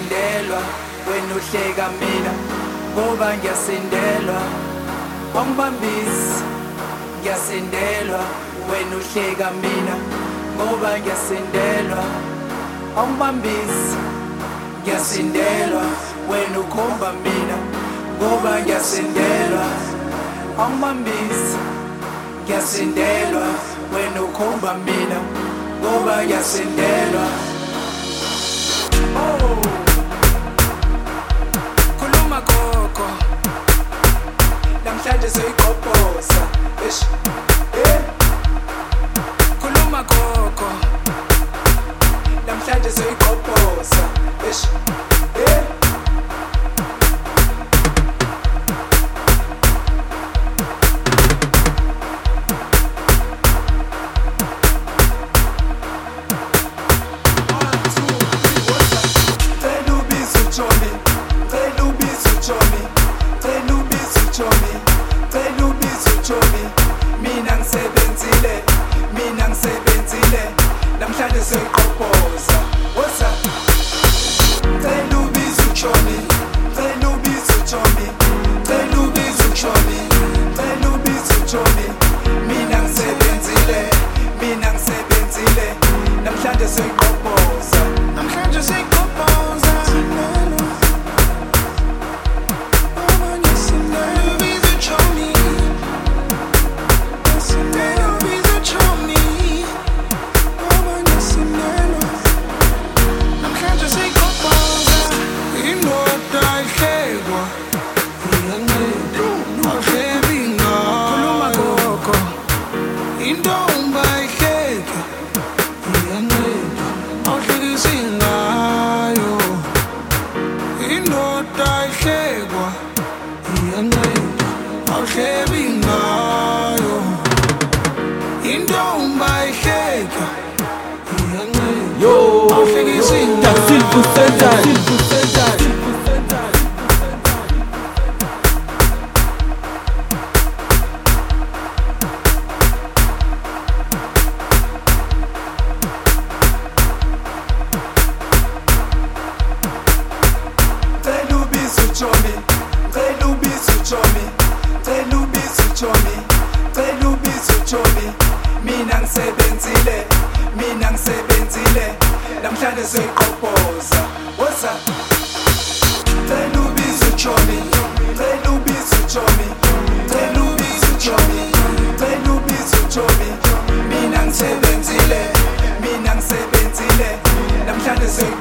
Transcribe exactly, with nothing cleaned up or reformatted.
ngiyasindelwa wena uhleka mina ngoba ngiyasindelwa awungibambisi ngiyasindelwa wena uhleka mina ngoba ngiyasindelwa awungibambisi ngiyasindelwa wena ukhomba mina ngoba ngiyasindelwa awungibambisi ngiyasindelwa wena ukhomba mina ngoba ngiyasindelwa. Oh, khuluma gogo namhlanje soyiqopoza eish eh khuluma gogo namhlanje soyiqopoza eish eh mina ngisebenzile mina ngisebenzile namhlanje soyiqopoza what's up cela ubize uJohnny cela ubize uJohnny cela ubize uJohnny cela ubize uJohnny mina ngisebenzile mina ngisebenzile namhlanje soyiqopoza namhlanje soyiqopoza Yo, Taksil Busentan, Busentan. Cela ubize uJohnny, cela ubize uJohnny, cela ubize uJohnny, cela ubize uJohnny. Mina ngisebenzile, mina ngisebenzile namhlanje soyiqopoza what's up cela ubize uJohnny cela ubize uJohnny cela ubize uJohnny cela ubize uJohnny mina ngisebenzile mina ngisebenzile namhlanje soyiqopoza